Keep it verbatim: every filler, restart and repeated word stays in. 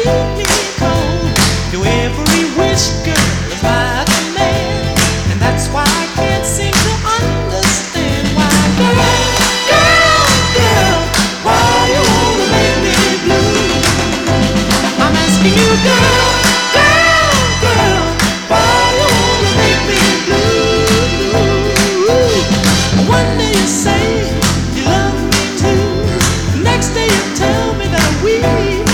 keep me cold. Your every wish, girl, is my command, and that's why I can't seem to understand why, girl, girl, girl, why you wanna make me blue. I'm asking you, girl.